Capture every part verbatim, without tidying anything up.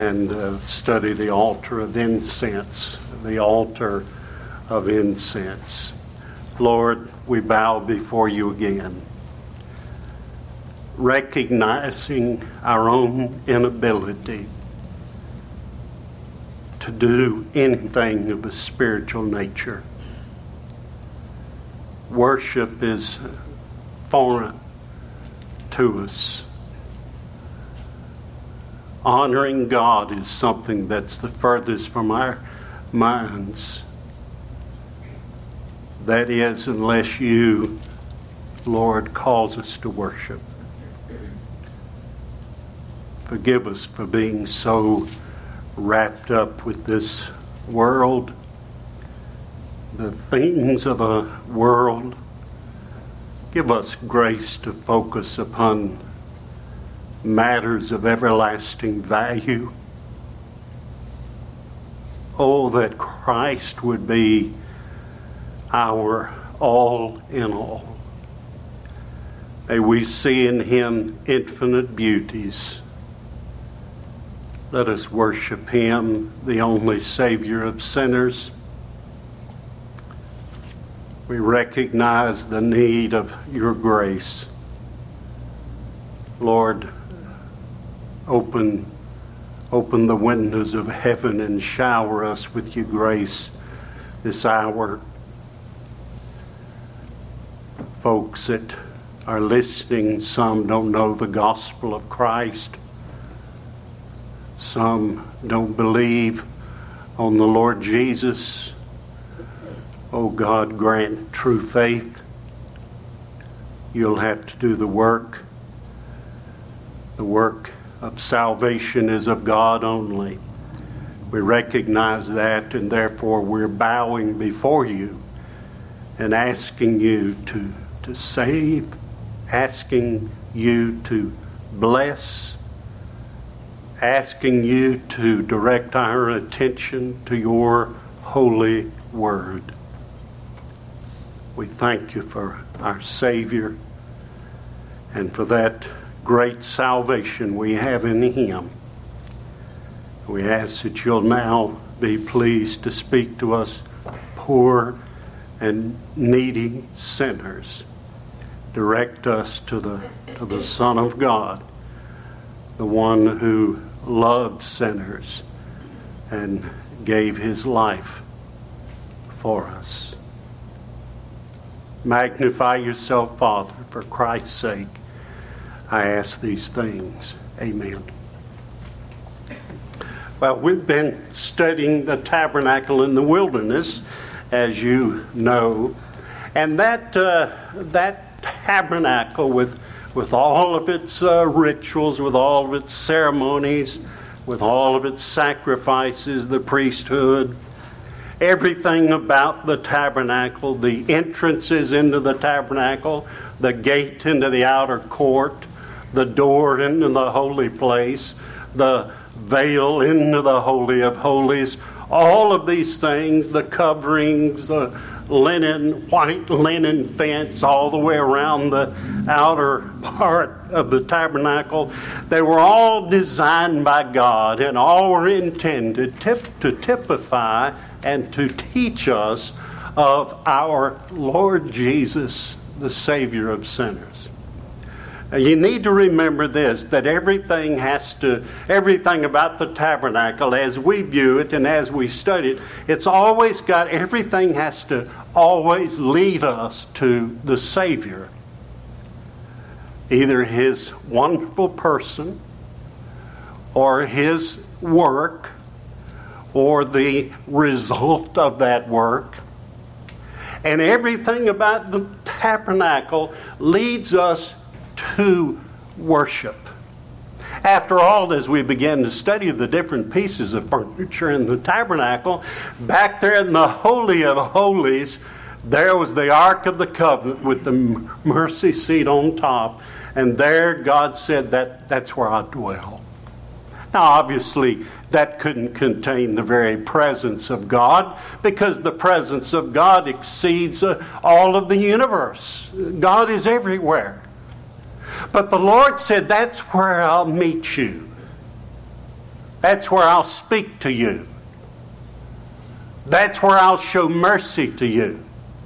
and uh, study the altar of incense, the altar of incense. Lord, we bow before you again, recognizing our own inability to do anything of a spiritual nature. Worship is foreign to us. Honoring God is something that's the furthest from our minds. That is, unless you, Lord, calls us to worship. Forgive us for being so wrapped up with this world, the things of a world. Give us grace to focus upon matters of everlasting value. Oh, that Christ would be our all in all. May we see in him infinite beauties. Let us worship him, the only Savior of sinners. We recognize the need of your grace. Lord, open, open the windows of heaven and shower us with your grace this hour. Folks that are listening, some don't know the gospel of Christ. Some don't believe on the Lord Jesus. Oh God, grant true faith. You'll have to do the work. The work of salvation is of God only. We recognize that, and therefore we're bowing before you and asking you to, to save, asking you to bless, asking you to direct our attention to your holy word. We thank you for our Savior and for that great salvation we have in him. We ask that you'll now be pleased to speak to us poor and needy sinners. Direct us to the, to the Son of God, the one who loved sinners and gave his life for us. Magnify yourself, Father, for Christ's sake. I ask these things. Amen. Well, we've been studying the tabernacle in the wilderness, as you know, and that uh, that tabernacle with with all of its uh, rituals, with all of its ceremonies, with all of its sacrifices, the priesthood, everything about the tabernacle, the entrances into the tabernacle, the gate into the outer court, the door into the holy place, the veil into the Holy of Holies, all of these things, the coverings, the linen, white linen fence all the way around the outer part of the tabernacle, they were all designed by God and all were intended tip, to typify and to teach us of our Lord Jesus, the Savior of sinners. You need to remember this, that everything has to, everything about the tabernacle, as we view it and as we study it, it's always got, everything has to always lead us to the Savior. Either his wonderful person, or his work, or the result of that work. And everything about the tabernacle leads us to worship. After all, as we begin to study the different pieces of furniture in the tabernacle, back there in the Holy of Holies, there was the Ark of the Covenant with the mercy seat on top. And there God said that that's where I dwell. Now, obviously, that couldn't contain the very presence of God, because the presence of God exceeds uh, all of the universe. God is everywhere. But the Lord said, that's where I'll meet you. That's where I'll speak to you. That's where I'll show mercy to you.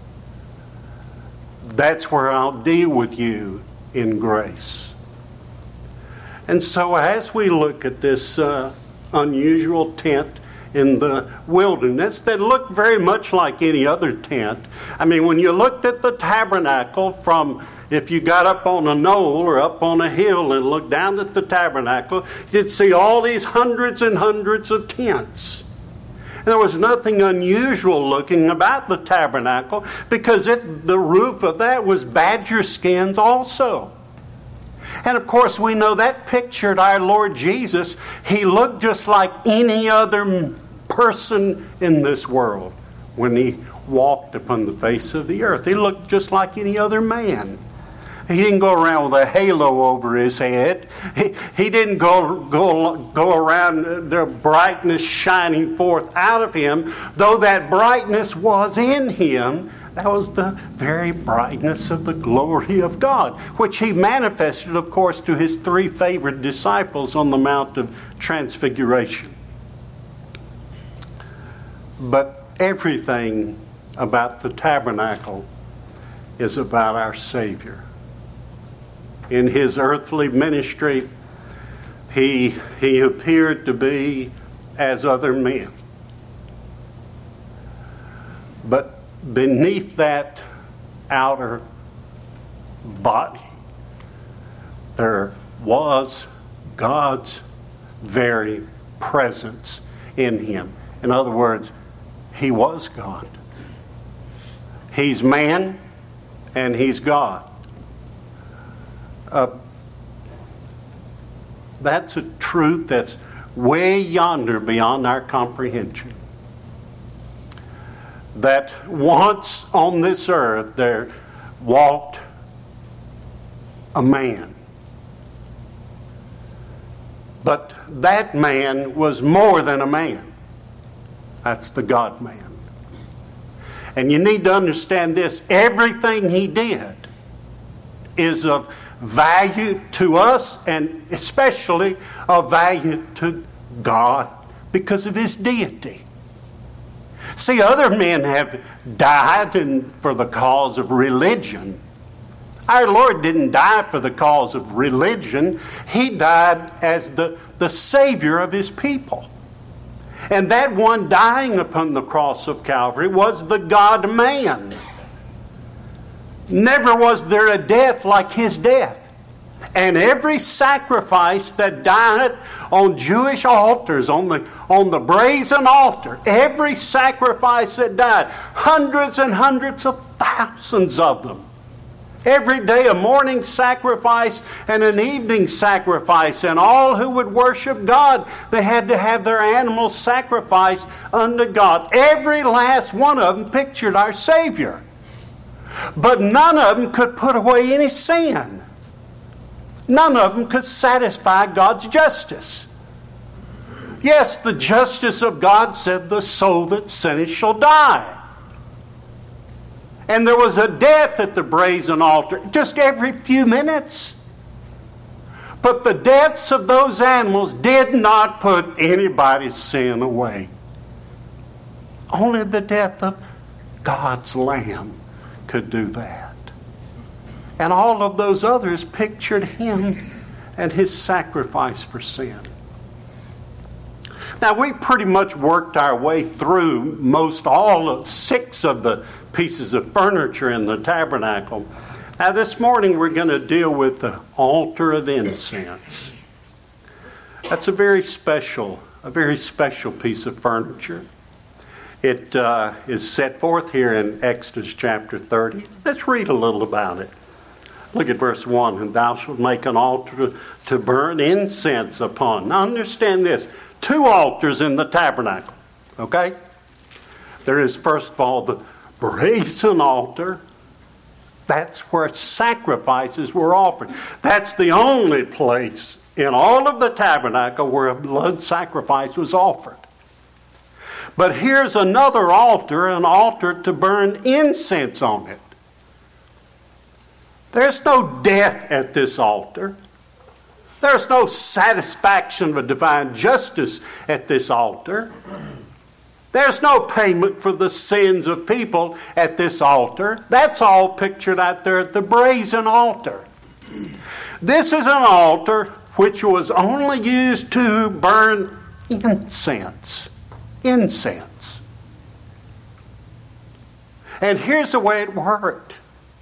That's where I'll deal with you in grace. And so as we look at this uh, unusual tent in the wilderness that looked very much like any other tent. I mean, when you looked at the tabernacle from, if you got up on a knoll or up on a hill and looked down at the tabernacle, you'd see all these hundreds and hundreds of tents. And there was nothing unusual looking about the tabernacle because it, the roof of that was badger skins also. And of course, we know that pictured our Lord Jesus. He looked just like any other person in this world when he walked upon the face of the earth. He looked just like any other man. He didn't go around with a halo over his head. He, he didn't go, go, go around the brightness shining forth out of him, though that brightness was in him. That was the very brightness of the glory of God, which he manifested, of course, to his three favorite disciples on the Mount of Transfiguration. But everything about the tabernacle is about our Savior. In his earthly ministry, he, he appeared to be as other men. But beneath that outer body, there was God's very presence in him. In other words, he was God. He's man and he's God. Uh, that's a truth that's way yonder beyond our comprehension. That once on this earth there walked a man. But that man was more than a man. That's the God-man. And you need to understand this. Everything he did is of value to us and especially of value to God because of his deity. See, other men have died in, for the cause of religion. Our Lord didn't die for the cause of religion. He died as the, the Savior of his people. And that one dying upon the cross of Calvary was the God-man. Never was there a death like his death. And every sacrifice that died on Jewish altars, on the, on the brazen altar, every sacrifice that died, hundreds and hundreds of thousands of them. Every day a morning sacrifice and an evening sacrifice. And all who would worship God, they had to have their animals sacrificed unto God. Every last one of them pictured our Savior. But none of them could put away any sin. None of them could satisfy God's justice. Yes, the justice of God said, the soul that sinneth shall die. And there was a death at the brazen altar just every few minutes. But the deaths of those animals did not put anybody's sin away. Only the death of God's Lamb could do that. And all of those others pictured him and his sacrifice for sin. Now, we pretty much worked our way through most all of six of the pieces of furniture in the tabernacle. Now, this morning we're going to deal with the altar of incense. That's a very special, a very special piece of furniture. It uh, is set forth here in Exodus chapter thirty. Let's read a little about it. Look at verse one. And thou shalt make an altar to burn incense upon. Now understand this. Two altars in the tabernacle. Okay? There is, first of all, the brazen altar. That's where sacrifices were offered. That's the only place in all of the tabernacle where a blood sacrifice was offered. But here's another altar, an altar to burn incense on it. There's no death at this altar. There's no satisfaction of divine justice at this altar. There's no payment for the sins of people at this altar. That's all pictured out there at the brazen altar. This is an altar which was only used to burn incense. Incense. And here's the way it worked.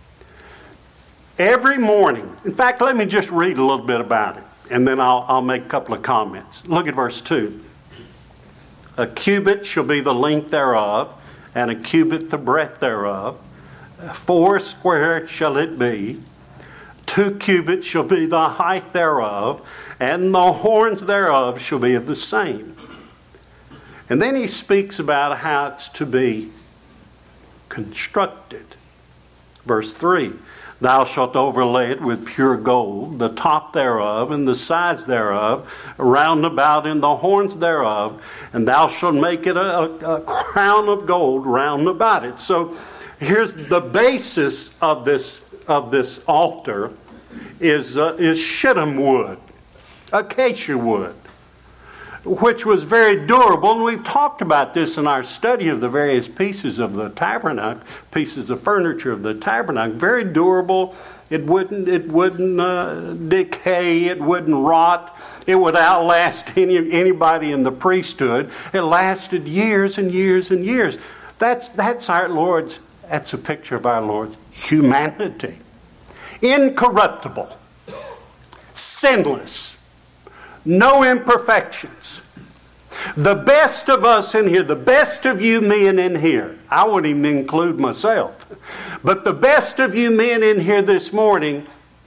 Every morning, in fact, let me just read a little bit about it, and then I'll, I'll make a couple of comments. Look at verse two. A cubit shall be the length thereof, and a cubit the breadth thereof. Four square shall it be. Two cubits shall be the height thereof, and the horns thereof shall be of the same. And then he speaks about how it's to be constructed. Verse three. Thou shalt overlay it with pure gold, the top thereof, and the sides thereof, round about in the horns thereof, and thou shalt make it a, a, a crown of gold round about it. So here's the basis of this of this altar is uh, is shittim wood, acacia wood, which was very durable, and we've talked about this in our study of the various pieces of the tabernacle, pieces of furniture of the tabernacle. Very durable. It wouldn't it wouldn't uh, decay. It wouldn't rot. It would outlast any anybody in the priesthood. It lasted years and years and years. That's that's our Lord's. That's a picture of our Lord's humanity. Incorruptible, sinless, no imperfections. The best of us in here, the best of you men in here, I wouldn't even include myself, but the best of you men in here this morning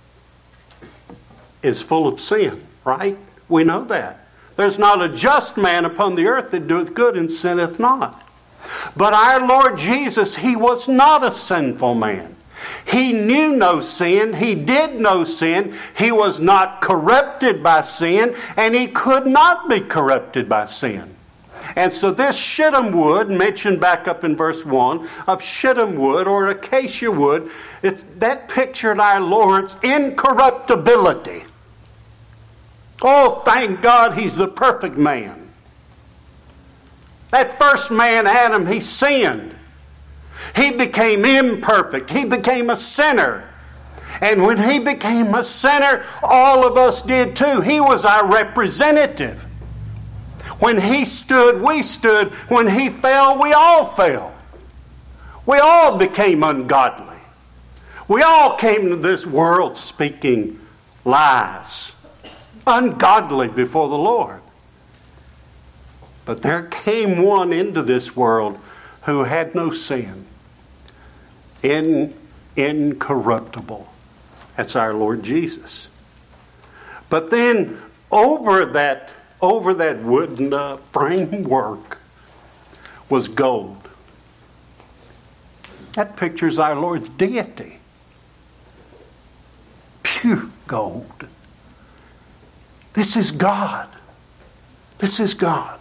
is full of sin, right? We know that. There's not a just man upon the earth that doeth good and sinneth not. But our Lord Jesus, He was not a sinful man. He knew no sin. He did no sin. He was not corrupted by sin, and He could not be corrupted by sin. And so this shittim wood, mentioned back up in verse one, of shittim wood or acacia wood, it's, that pictured our Lord's incorruptibility. Oh, thank God He's the perfect man. That first man, Adam, he sinned. He became imperfect. He became a sinner. And when he became a sinner, all of us did too. He was our representative. When he stood, we stood. When he fell, we all fell. We all became ungodly. We all came to this world speaking lies, ungodly before the Lord. But there came one into this world who had no sin, in, incorruptible. That's our Lord Jesus. But then over that, over that wooden uh, framework was gold. That pictures our Lord's deity. Pure gold. This is God. This is God.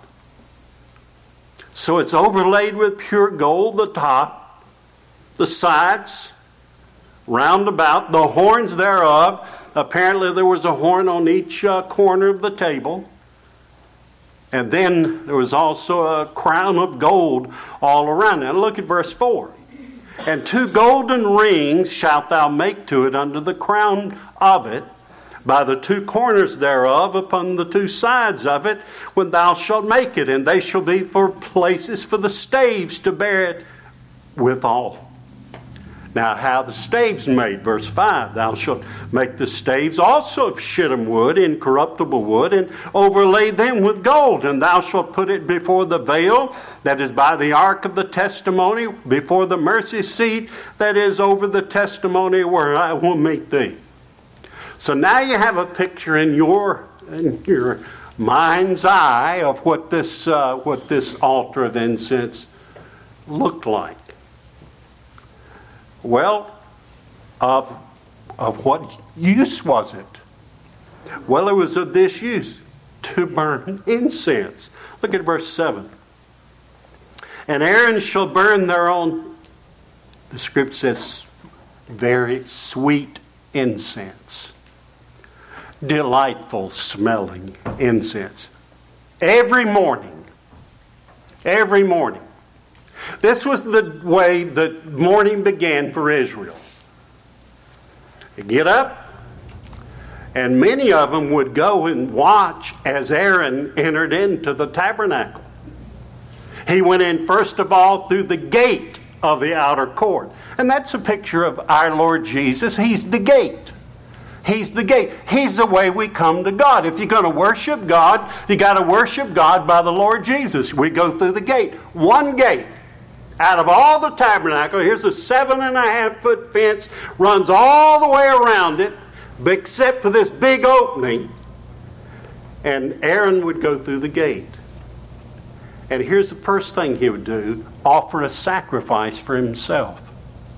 So it's overlaid with pure gold, the top, the sides, round about, the horns thereof. Apparently there was a horn on each uh, corner of the table. And then there was also a crown of gold all around. Now look at verse four. And two golden rings shalt thou make to it under the crown of it, by the two corners thereof, upon the two sides of it, when thou shalt make it. And they shall be for places for the staves to bear it withal. Now how the staves made, verse five, thou shalt make the staves also of shittim wood, incorruptible wood, and overlay them with gold. And thou shalt put it before the veil that is by the ark of the testimony, before the mercy seat that is over the testimony, where I will meet thee. So now you have a picture in your in your mind's eye of what this uh, what this altar of incense looked like. Well, of of what use was it? Well, it was of this use, to burn incense. Look at verse seven. And Aaron shall burn their own, the script says, very sweet incense. delightful smelling incense. Every morning. Every morning. This was the way the morning began for Israel. They get up, and many of them would go and watch as Aaron entered into the tabernacle. He went in first of all through the gate of the outer court. And that's a picture of our Lord Jesus. He's the gate. He's the gate. He's the way we come to God. If you're going to worship God, you got to worship God by the Lord Jesus. We go through the gate. One gate. Out of all the tabernacle, here's a seven and a half foot fence, runs all the way around it, except for this big opening. And Aaron would go through the gate. And here's the first thing he would do, offer a sacrifice for himself.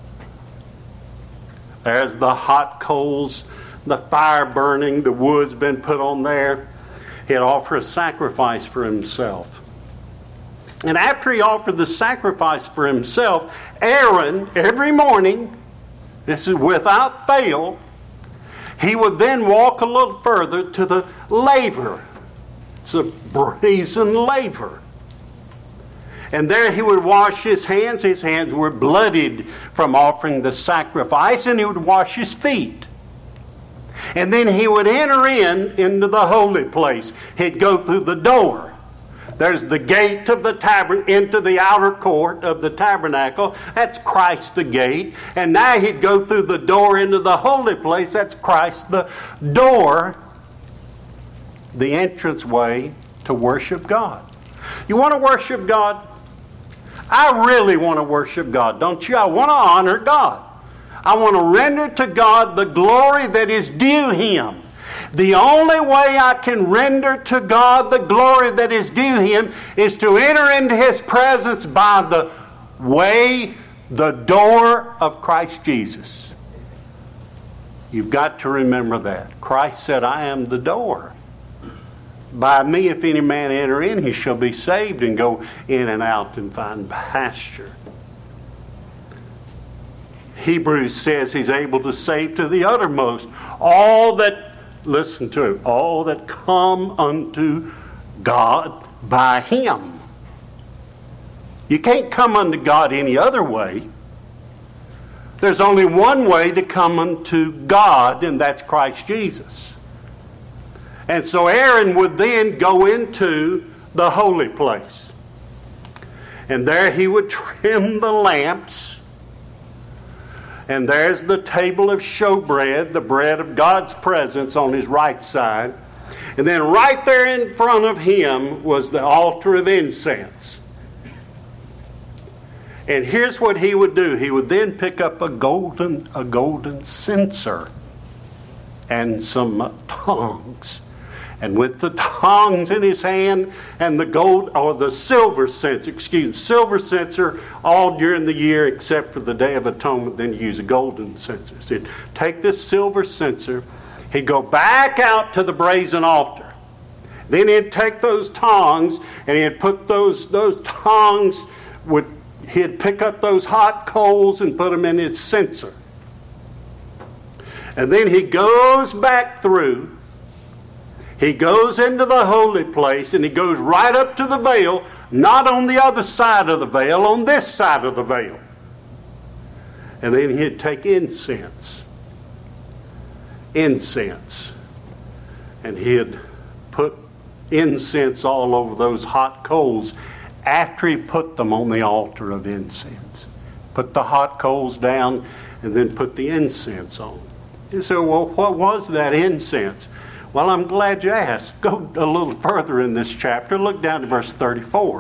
There's the hot coals, the fire burning, the wood's been put on there. He'd offer a sacrifice for himself. And after he offered the sacrifice for himself, Aaron, every morning, this is without fail, he would then walk a little further to the laver. It's a brazen laver. And there he would wash his hands. His hands were bloodied from offering the sacrifice, and he would wash his feet. And then he would enter in into the holy place. He'd go through the door. There's the gate of the tabernacle into the outer court of the tabernacle. That's Christ the gate. And now he'd go through the door into the holy place. That's Christ the door, the entranceway to worship God. You want to worship God? I really want to worship God, don't you? I want to honor God. I want to render to God the glory that is due Him. The only way I can render to God the glory that is due Him is to enter into His presence by the way, the door of Christ Jesus. You've got to remember that. Christ said, I am the door. By me, if any man enter in, he shall be saved and go in and out and find pasture. Hebrews says he's able to save to the uttermost all that, listen to it, all that come unto God by Him. You can't come unto God any other way. There's only one way to come unto God, and that's Christ Jesus. And so Aaron would then go into the holy place. And there he would trim the lamps. And there's the table of showbread, the bread of God's presence on his right side. And then right there in front of him was the altar of incense. And here's what he would do. He would then pick up a golden, a golden censer and some tongs. And with the tongs in his hand and the gold or the silver censer, excuse me, silver censer all during the year except for the Day of Atonement, then you use a golden censer. So he'd take this silver censer, he'd go back out to the brazen altar. Then he'd take those tongs and he'd put those those tongs would he'd pick up those hot coals and put them in his censer. And then he goes back through. He goes into the holy place and he goes right up to the veil, not on the other side of the veil, on this side of the veil. And then he'd take incense. Incense. And he'd put incense all over those hot coals after he put them on the altar of incense. Put the hot coals down and then put the incense on. You say, well, what was that incense? Well, I'm glad you asked. Go a little further in this chapter. Look down to verse thirty-four.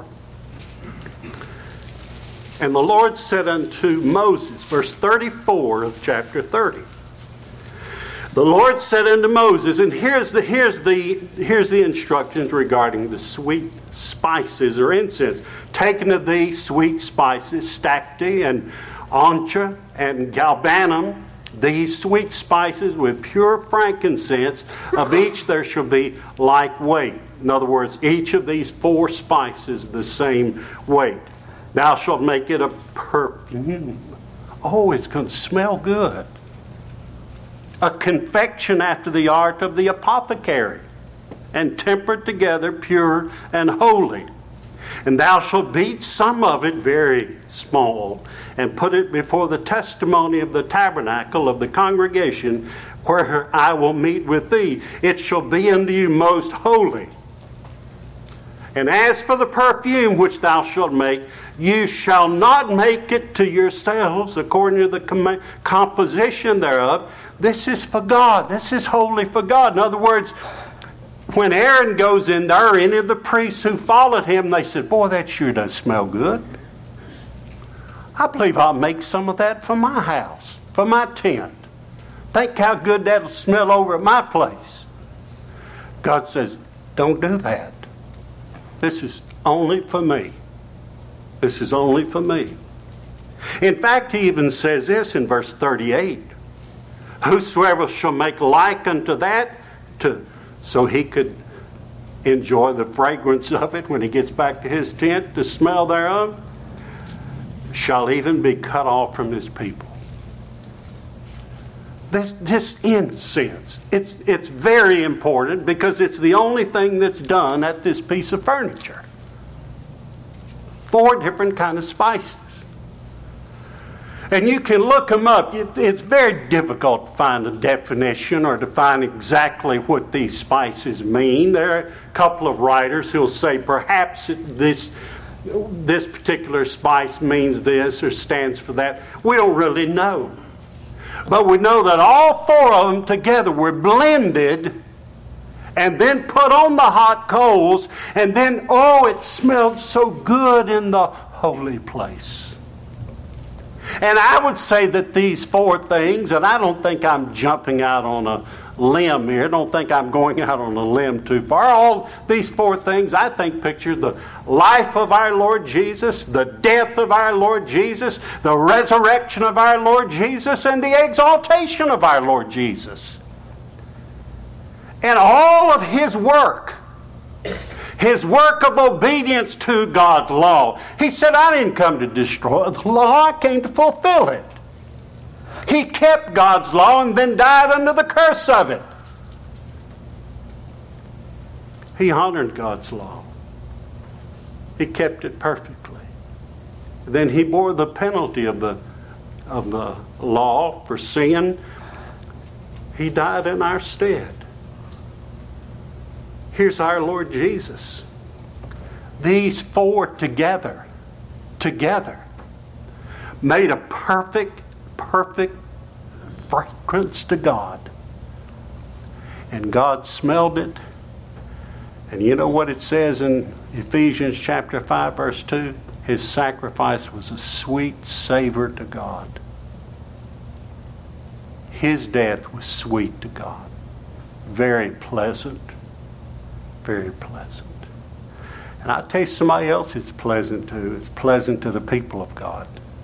And the Lord said unto Moses, verse thirty-four of chapter thirty. The Lord said unto Moses, and here's the here's the here's the instructions regarding the sweet spices or incense. Taken of these sweet spices, stacte and onycha and galbanum, these sweet spices with pure frankincense, of each there shall be like weight. In other words, each of these four spices the same weight. Thou shalt make it a perfume. Oh, it's going to smell good. a confection after the art of the apothecary, and tempered together, pure and holy. And thou shalt beat some of it very small, and put it before the testimony of the tabernacle of the congregation, where I will meet with thee. It shall be unto you most holy. And as for the perfume which thou shalt make, you shall not make it to yourselves according to the com- composition thereof. This is for God. This is holy for God. In other words, when Aaron goes in there, any of the priests who followed him, they said, boy, that sure does smell good. I believe I'll make some of that for my house, for my tent. Think how good that'll smell over at my place. God says, don't do that. This is only for me. This is only for me. In fact, he even says this in verse thirty-eight. Whosoever shall make like unto that, to, so he could enjoy the fragrance of it when he gets back to his tent, the smell thereof, shall even be cut off from his people. This, this incense, it's, it's very important because it's the only thing that's done at this piece of furniture. Four different kind of spices. And you can look them up. It's very difficult to find a definition or to find exactly what these spices mean. There are a couple of writers who'll say perhaps this, this particular spice means this or stands for that. We don't really know. But we know that all four of them together were blended and then put on the hot coals, and then, oh, it smelled so good in the holy place. And I would say that these four things, and I don't think I'm jumping out on a limb here, I don't think I'm going out on a limb too far. All these four things, I think, picture the life of our Lord Jesus, the death of our Lord Jesus, the resurrection of our Lord Jesus, and the exaltation of our Lord Jesus. And all of His work, His work of obedience to God's law. He said, I didn't come to destroy the law, I came to fulfill it. He kept God's law and then died under the curse of it. He honored God's law. He kept it perfectly. Then He bore the penalty of the, of the law for sin. He died in our stead. Here's our Lord Jesus. These four together, together, made a perfect, perfect fragrance to God. And God smelled it. And you know what it says in Ephesians chapter five, verse two? His sacrifice was a sweet savor to God. His death was sweet to God. Very pleasant. Very pleasant. And I'll tell you somebody else it's pleasant to. It's pleasant to the people of God.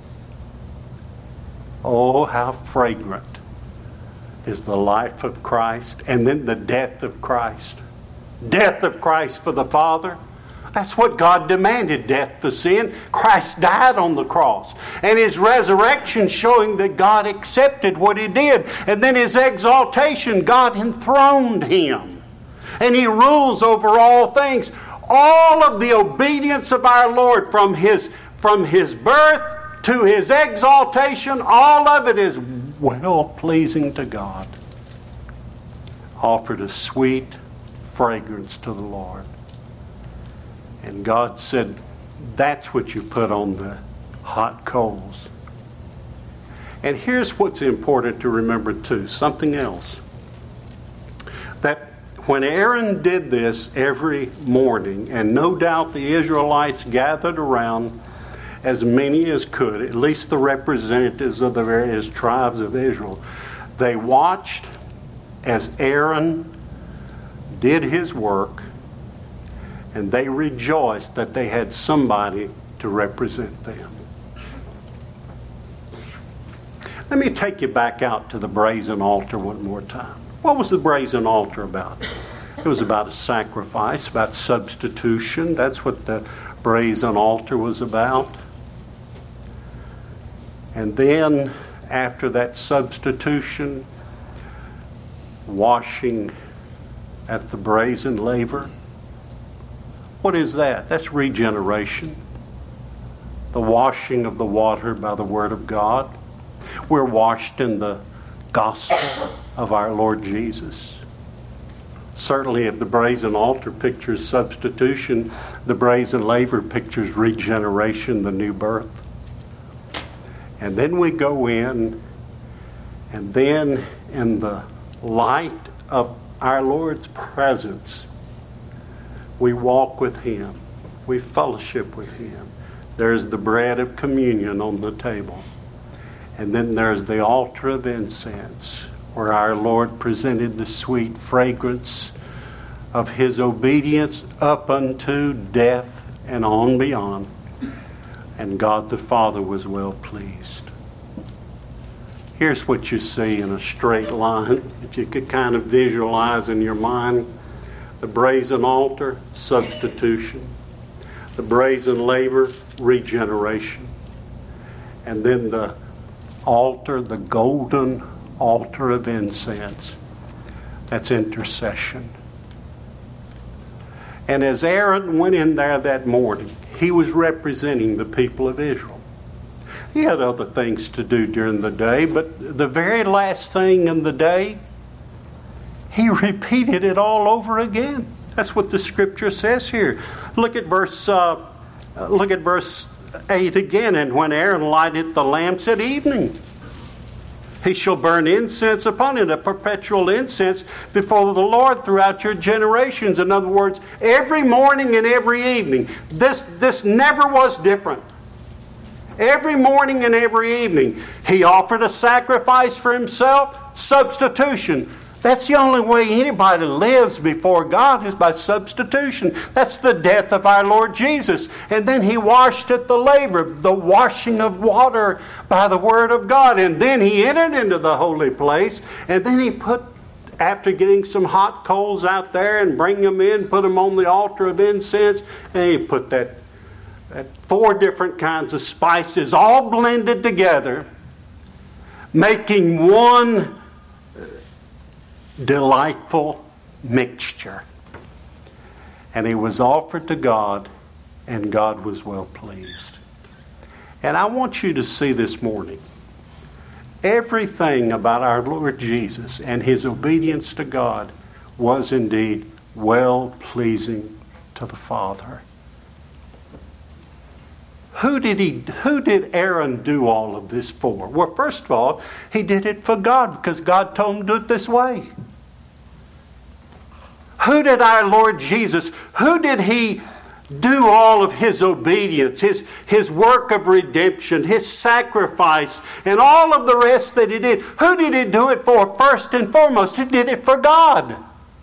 Oh, how fragrant is the life of Christ and then the death of Christ. Death of Christ for the Father. That's what God demanded, death for sin. Christ died on the cross. And His resurrection showing that God accepted what He did. And then His exaltation, God enthroned Him. And He rules over all things. All of the obedience of our Lord from His, from His birth to His exaltation, all of it is well-pleasing to God. Offered a sweet fragrance to the Lord. And God said, that's what you put on the hot coals. And here's what's important to remember too, something else. That when Aaron did this every morning, and no doubt the Israelites gathered around, as many as could, at least the representatives of the various tribes of Israel, they watched as Aaron did his work, and they rejoiced that they had somebody to represent them. Let me take you back out to the brazen altar one more time. What was the brazen altar about? It was about a sacrifice, about substitution. That's what the brazen altar was about. And then, after that substitution, washing at the brazen laver. What is that? That's regeneration. The washing of the water by the Word of God. We're washed in the gospel of our Lord Jesus. Certainly if the brazen altar pictures substitution, the brazen laver pictures regeneration, the new birth. And then we go in, and then in the light of our Lord's presence, we walk with Him. We fellowship with Him. There's the bread of communion on the table. And then there's the altar of incense, where our Lord presented the sweet fragrance of His obedience up unto death and on beyond. And God the Father was well pleased. Here's what you see in a straight line. If you could kind of visualize in your mind the brazen altar, substitution. The brazen laver, regeneration. And then the altar, the golden altar of incense. That's intercession. And as Aaron went in there that morning, he was representing the people of Israel. He had other things to do during the day, but the very last thing in the day, he repeated it all over again. That's what the scripture says here. Look at verse uh, look at verse eight again. And when Aaron lighted the lamps at evening, he shall burn incense upon it, a perpetual incense before the Lord throughout your generations. In other words, every morning and every evening. This, this never was different. Every morning and every evening, he offered a sacrifice for himself, substitution. That's the only way anybody lives before God, is by substitution. That's the death of our Lord Jesus. And then he washed at the laver, the washing of water by the Word of God. And then he entered into the holy place. And then he put, after getting some hot coals out there and bring them in, put them on the altar of incense, and he put that, that four different kinds of spices all blended together, making one delightful mixture. And it was offered to God, and God was well pleased. And I want you to see this morning, everything about our Lord Jesus and His obedience to God was indeed well pleasing to the Father. Who did he? Who did Aaron do all of this for? Well, first of all, he did it for God, because God told him to do it this way. Who did our Lord Jesus, who did He do all of His obedience, His, his work of redemption, His sacrifice, and all of the rest that He did? Who did He do it for? First and foremost, He did it for God.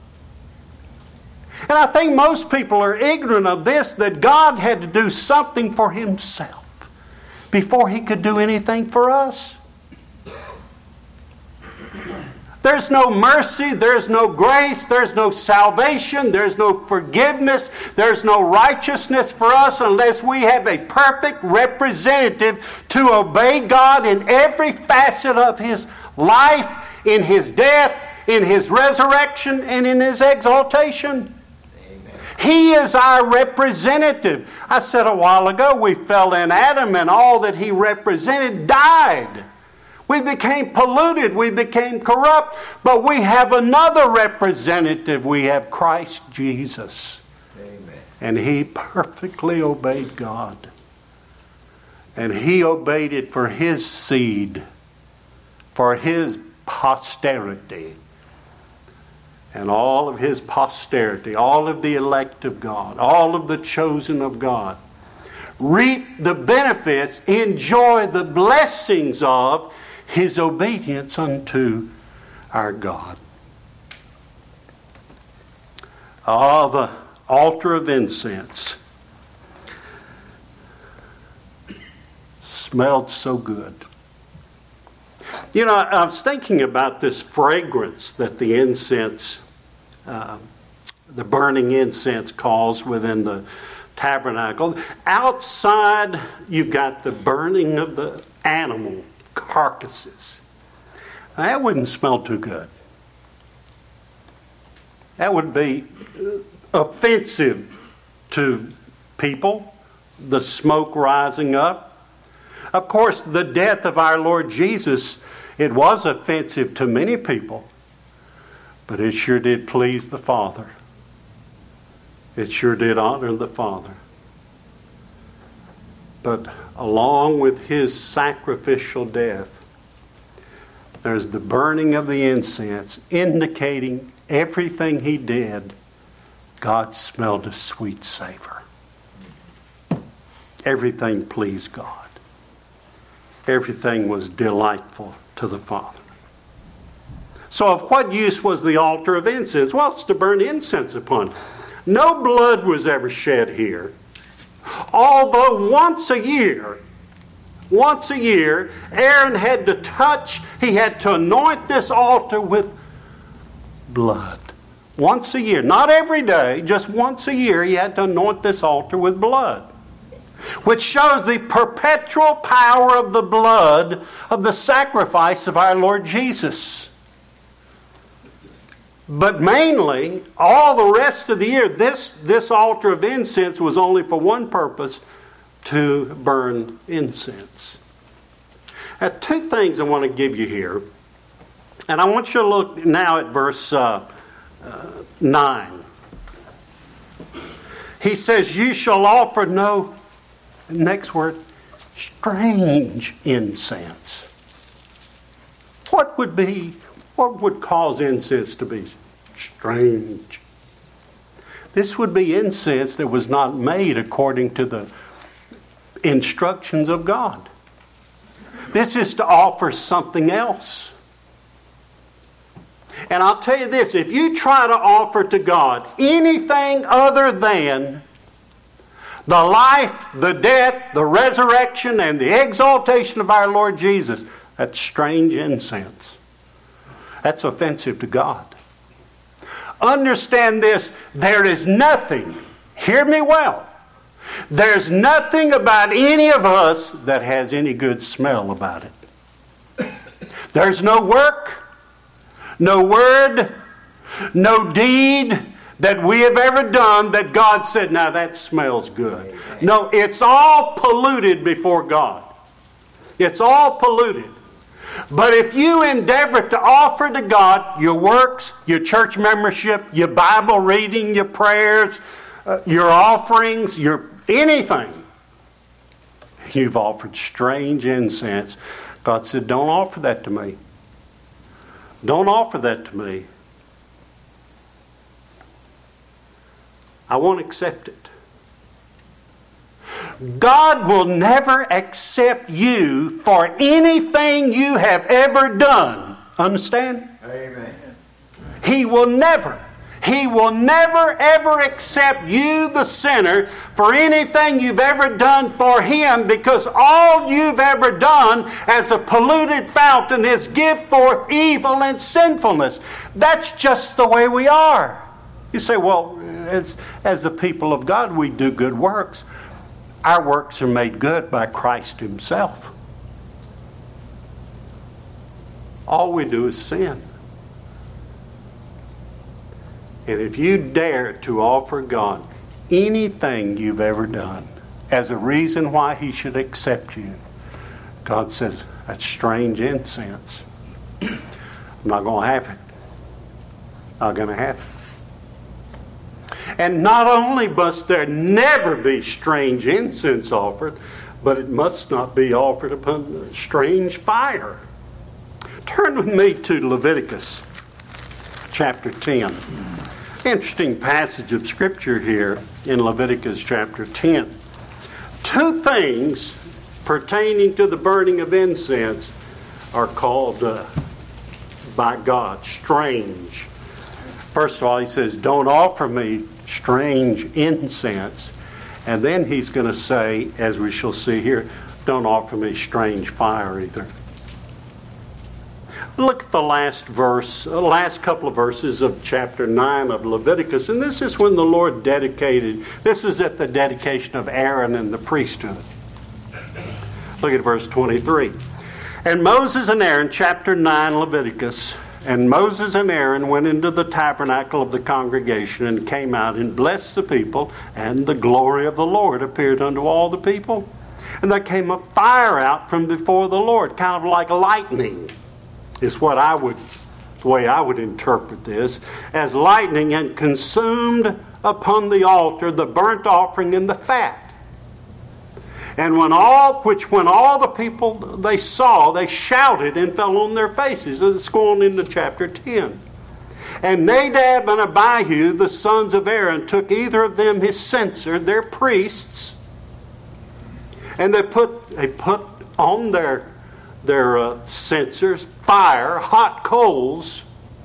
And I think most people are ignorant of this, that God had to do something for Himself before He could do anything for us. There's no mercy, there's no grace, there's no salvation, there's no forgiveness, there's no righteousness for us unless we have a perfect representative to obey God in every facet of His life, in His death, in His resurrection, and in His exaltation. He is our representative. I said a while ago, we fell in Adam, and all that he represented died. We became polluted. We became corrupt. But we have another representative. We have Christ Jesus. Amen. And He perfectly obeyed God. And He obeyed it for His seed, for His posterity. And all of His posterity, all of the elect of God, all of the chosen of God, reap the benefits, enjoy the blessings of His obedience unto our God. Ah, the altar of incense smelled so good. You know, I was thinking about this fragrance that the incense, uh, the burning incense caused within the tabernacle. Outside, you've got the burning of the animal carcasses. That wouldn't smell too good. That would be offensive to people, the smoke rising up. Of course, the death of our Lord Jesus, it was offensive to many people, but it sure did please the Father. It sure did honor the Father. But along with his sacrificial death, there's the burning of the incense, indicating everything he did, God smelled a sweet savor. Everything pleased God. Everything was delightful to the Father. So of what use was the altar of incense? Well, it's to burn incense upon. No blood was ever shed here. Although once a year, once a year, Aaron had to touch, he had to anoint this altar with blood. Once a year. Not every day, just once a year he had to anoint this altar with blood. Which shows the perpetual power of the blood of the sacrifice of our Lord Jesus. But mainly, all the rest of the year, this, this altar of incense was only for one purpose, to burn incense. Now, two things I want to give you here. And I want you to look now at verse uh, uh, nine. He says, you shall offer no, next word, strange incense. What would be, what would cause incense to be strange? This would be incense that was not made according to the instructions of God. This is to offer something else. And I'll tell you this, if you try to offer to God anything other than the life, the death, the resurrection, and the exaltation of our Lord Jesus, that's strange incense. That's offensive to God. Understand this, there is nothing, hear me well, there's nothing about any of us that has any good smell about it. There's no work, no word, no deed that we have ever done that God said, now that smells good. No, it's all polluted before God. It's all polluted. But if you endeavor to offer to God your works, your church membership, your Bible reading, your prayers, uh, your offerings, your anything, you've offered strange incense. God said, don't offer that to me. Don't offer that to me. I won't accept it. God will never accept you for anything you have ever done. Understand? Amen. He will never, He will never ever accept you, the sinner, for anything you've ever done for Him, because all you've ever done as a polluted fountain is give forth evil and sinfulness. That's just the way we are. You say, well, as, as the people of God, we do good works. Our works are made good by Christ Himself. All we do is sin. And if you dare to offer God anything you've ever done as a reason why He should accept you, God says, that's strange incense. I'm not going to have it. Not going to have it. And not only must there never be strange incense offered, but it must not be offered upon strange fire. Turn with me to Leviticus chapter ten. Interesting passage of Scripture here in Leviticus chapter ten. Two things pertaining to the burning of incense are called uh, by God strange. First of all, He says, don't offer me strange incense. And then He's going to say, as we shall see here, don't offer me strange fire either. Look at the last verse, the last couple of verses of chapter nine of Leviticus. And this is when the Lord dedicated, this is at the dedication of Aaron and the priesthood. Look at verse twenty-three. And Moses and Aaron, chapter nine, Leviticus, And Moses and Aaron went into the tabernacle of the congregation and came out and blessed the people, and the glory of the Lord appeared unto all the people. And there came a fire out from before the Lord, kind of like lightning, is what I would, the way I would interpret this, as lightning, and consumed upon the altar the burnt offering and the fat. And when all, which when all the people they saw, they shouted and fell on their faces. It's going into chapter ten. And Nadab and Abihu, the sons of Aaron, took either of them his censer, their priests, and they put they put on their their uh, censers fire, hot coals,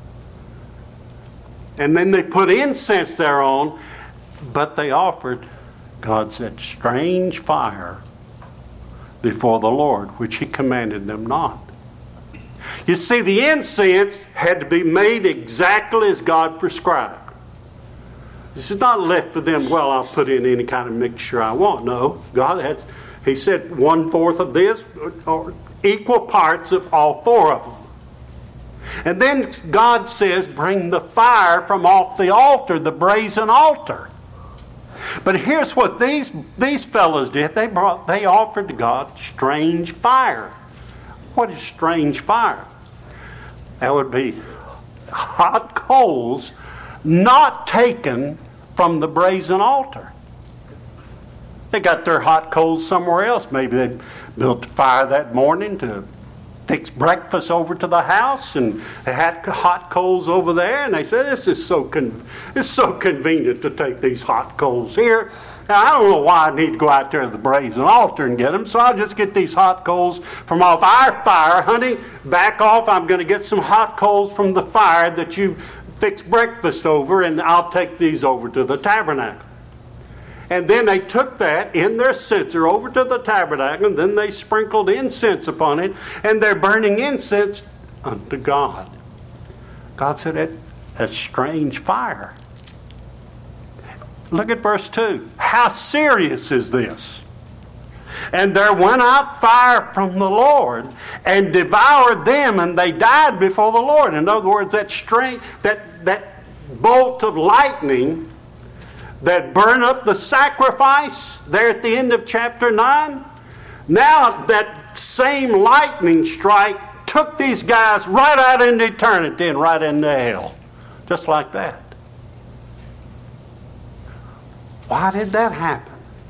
and then they put incense thereon. But they offered, God said, strange fire before the Lord, which He commanded them not. You see, the incense had to be made exactly as God prescribed. This is not left for them, well, I'll put in any kind of mixture I want. No, God has, He said one fourth of this, or equal parts of all four of them. And then God says, bring the fire from off the altar, the brazen altar. But here's what these these fellows did. They brought they offered to God strange fire. What is strange fire? That would be hot coals not taken from the brazen altar. They got their hot coals somewhere else. Maybe they built a fire that morning to fix breakfast over to the house, and they had hot coals over there, and they said, this is so con- it's so convenient to take these hot coals here. Now, I don't know why I need to go out there to the brazen altar and get them, so I'll just get these hot coals from off our fire. Honey, back off. I'm going to get some hot coals from the fire that you fixed breakfast over, and I'll take these over to the tabernacle. And then they took that in their censer over to the tabernacle, and then they sprinkled incense upon it, and they're burning incense unto God. God said, that, that's strange fire. Look at verse two. How serious is this? And there went out fire from the Lord and devoured them, and they died before the Lord. In other words, that strange, that, that bolt of lightning that burned up the sacrifice there at the end of chapter nine, now that same lightning strike took these guys right out into eternity and right into hell. Just like that. Why did that happen?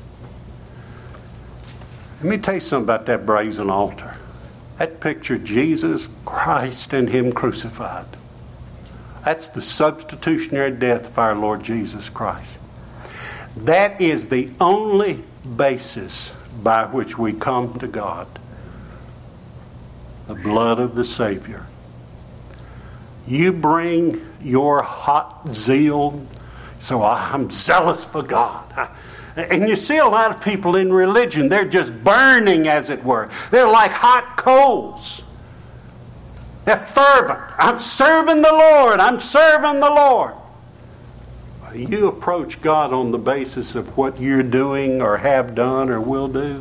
Let me tell you something about that brazen altar. That pictured Jesus Christ and Him crucified. That's the substitutionary death of our Lord Jesus Christ. That is the only basis by which we come to God. The blood of the Savior. You bring your hot zeal, so I'm zealous for God. And you see a lot of people in religion, they're just burning, as it were. They're like hot coals. They're fervent. I'm serving the Lord. I'm serving the Lord. You approach God on the basis of what you're doing or have done or will do,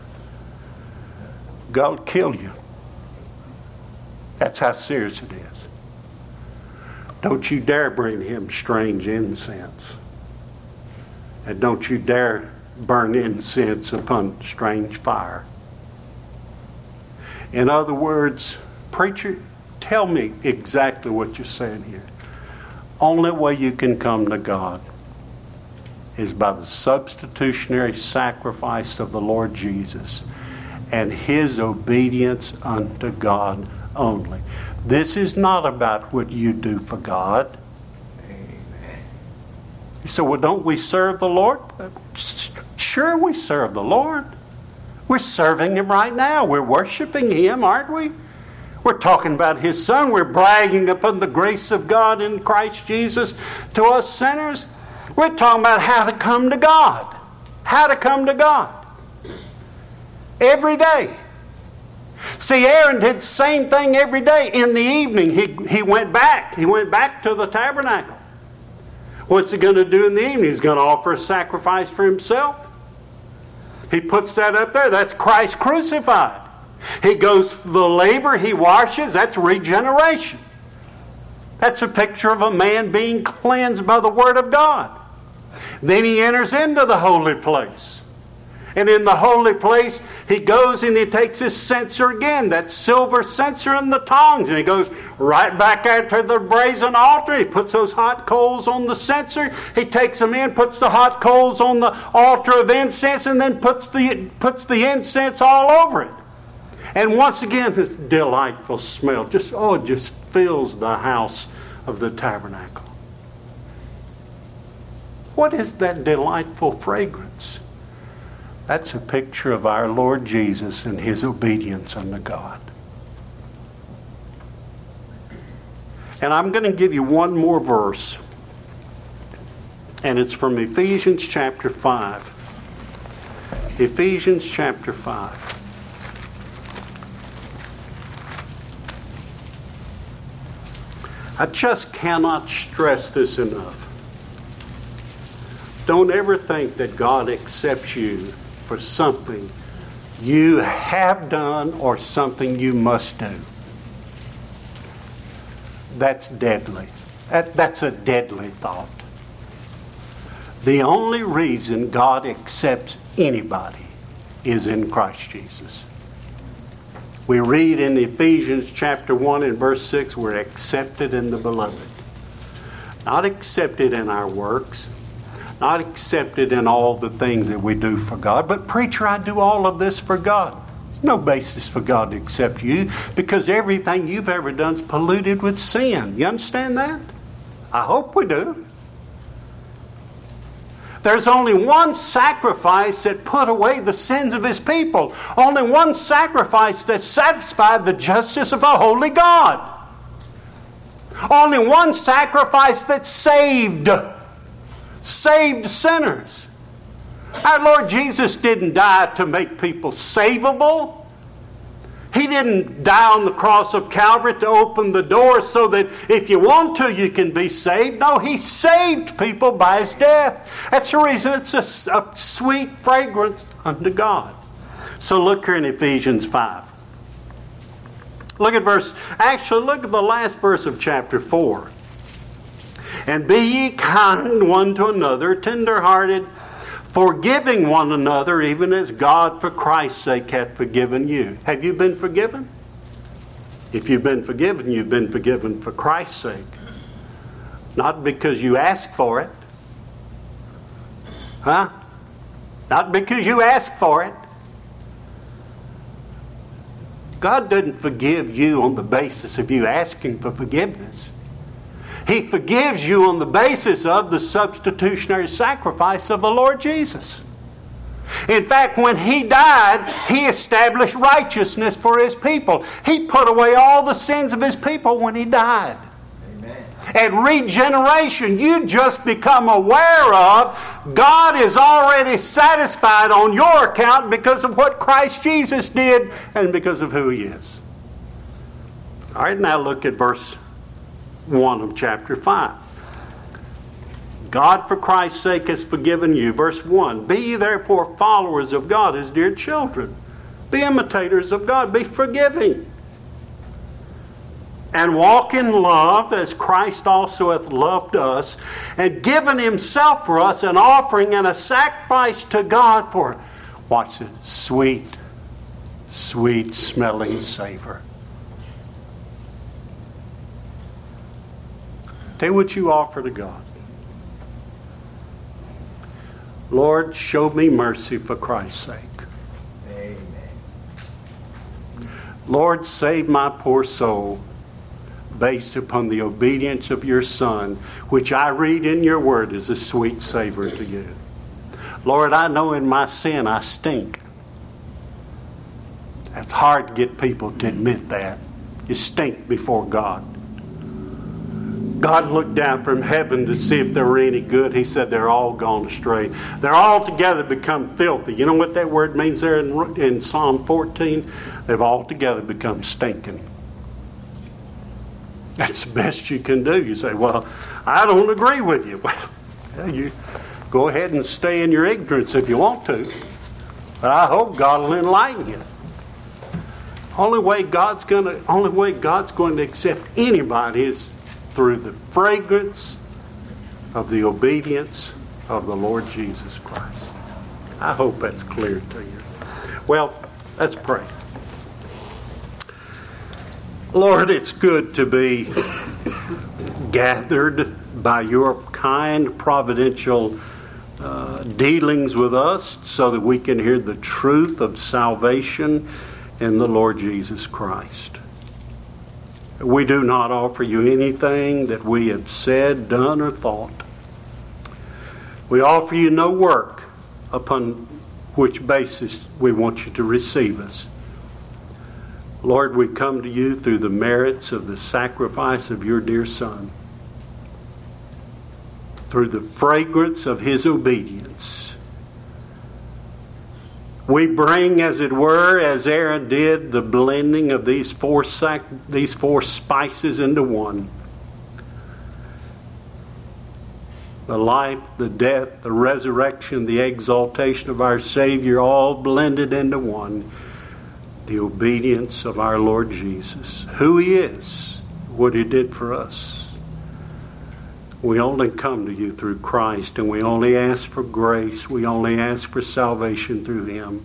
God will kill you. That's how serious it is. Don't you dare bring Him strange incense. And don't you dare burn incense upon strange fire. In other words, preacher, tell me exactly what you're saying here. Only way you can come to God is by the substitutionary sacrifice of the Lord Jesus and His obedience unto God only. This is not about what you do for God. Amen. You say, well, don't we serve the Lord? Sure, we serve the Lord. We're serving Him right now. We're worshiping Him, aren't we? We're talking about His Son. We're bragging upon the grace of God in Christ Jesus to us sinners. We're talking about how to come to God. How to come to God. Every day. See, Aaron did the same thing every day. In the evening, he, he went back. He went back to the tabernacle. What's he going to do in the evening? He's going to offer a sacrifice for himself. He puts that up there. That's Christ crucified. He goes for the laver, he washes, that's regeneration. That's a picture of a man being cleansed by the Word of God. Then he enters into the holy place. And in the holy place, he goes and he takes his censer again, that silver censer and the tongs, and he goes right back out to the brazen altar. He puts those hot coals on the censer. He takes them in, puts the hot coals on the altar of incense, and then puts the, puts the incense all over it. And once again, this delightful smell just, oh, it just fills the house of the tabernacle. What is that delightful fragrance? That's a picture of our Lord Jesus and His obedience unto God. And I'm going to give you one more verse. And it's from Ephesians chapter five. Ephesians chapter five. I just cannot stress this enough. Don't ever think that God accepts you for something you have done or something you must do. That's deadly. That, that's a deadly thought. The only reason God accepts anybody is in Christ Jesus. We read in Ephesians chapter one and verse six, we're accepted in the beloved. Not accepted in our works, not accepted in all the things that we do for God. But preacher, I do all of this for God. There's no basis for God to accept you because everything you've ever done is polluted with sin. You understand that? I hope we do. There's only one sacrifice that put away the sins of His people. Only one sacrifice that satisfied the justice of a holy God. Only one sacrifice that saved saved sinners. Our Lord Jesus didn't die to make people savable. He didn't die on the cross of Calvary to open the door so that if you want to, you can be saved. No, He saved people by His death. That's the reason it's a, a sweet fragrance unto God. So look here in Ephesians five. Look at verse, actually look at the last verse of chapter four. And be ye kind one to another, tender-hearted, forgiving one another, even as God for Christ's sake hath forgiven you. Have you been forgiven? If you've been forgiven, you've been forgiven for Christ's sake. Not because you asked for it. Huh? Not because you asked for it. God doesn't forgive you on the basis of you asking for forgiveness. He forgives you on the basis of the substitutionary sacrifice of the Lord Jesus. In fact, when He died, He established righteousness for His people. He put away all the sins of His people when He died. Amen. And regeneration, you just become aware of, God is already satisfied on your account because of what Christ Jesus did and because of who He is. All right, now look at verse one of chapter five. God for Christ's sake has forgiven you. Verse one, be ye therefore followers of God as dear children. Be imitators of God. Be forgiving. And walk in love as Christ also hath loved us and given Himself for us an offering and a sacrifice to God for, watch this, sweet, sweet smelling savor. Tell you what you offer to God. Lord, show me mercy for Christ's sake. Amen. Lord, save my poor soul based upon the obedience of your Son, which I read in your word is a sweet savor to you. Lord, I know in my sin I stink. It's hard to get people to admit that. You stink before God. God looked down from heaven to see if there were any good. He said they're all gone astray. They're all together become filthy. You know what that word means there in, in Psalm fourteen? They've all together become stinking. That's the best you can do. You say, well, I don't agree with you. Well, you go ahead and stay in your ignorance if you want to. But I hope God will enlighten you. Only way God's going to, only way God's going to accept anybody is through the fragrance of the obedience of the Lord Jesus Christ. I hope that's clear to you. Well, let's pray. Lord, it's good to be gathered by your kind providential uh, dealings with us so that we can hear the truth of salvation in the Lord Jesus Christ. We do not offer you anything that we have said, done, or thought. We offer you no work upon which basis we want you to receive us. Lord, we come to you through the merits of the sacrifice of your dear Son, through the fragrance of his obedience. We bring, as it were, as Aaron did, the blending of these four sac- these four spices into one. The life, the death, the resurrection, the exaltation of our Savior, all blended into one. The obedience of our Lord Jesus, who he is, what he did for us. We only come to you through Christ, and we only ask for grace. We only ask for salvation through him.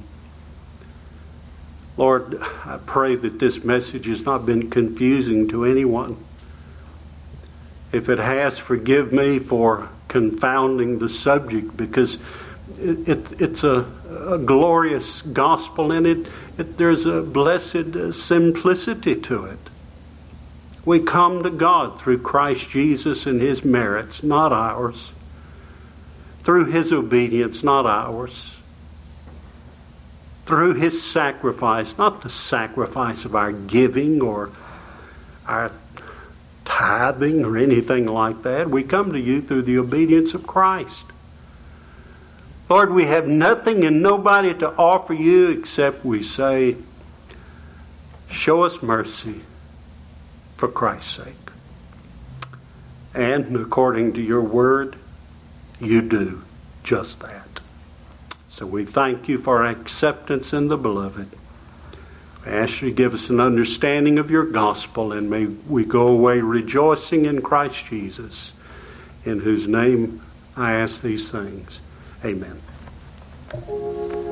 Lord, I pray that this message has not been confusing to anyone. If it has, forgive me for confounding the subject, because it, it, it's a, a glorious gospel, and it, it there's a blessed simplicity to it. We come to God through Christ Jesus and his merits, not ours. Through his obedience, not ours. Through his sacrifice, not the sacrifice of our giving or our tithing or anything like that. We come to you through the obedience of Christ. Lord, we have nothing and nobody to offer you except we say, show us mercy for Christ's sake. And according to your word, you do just that. So we thank you for our acceptance in the beloved. We ask you to give us an understanding of your gospel, and may we go away rejoicing in Christ Jesus, in whose name I ask these things. Amen.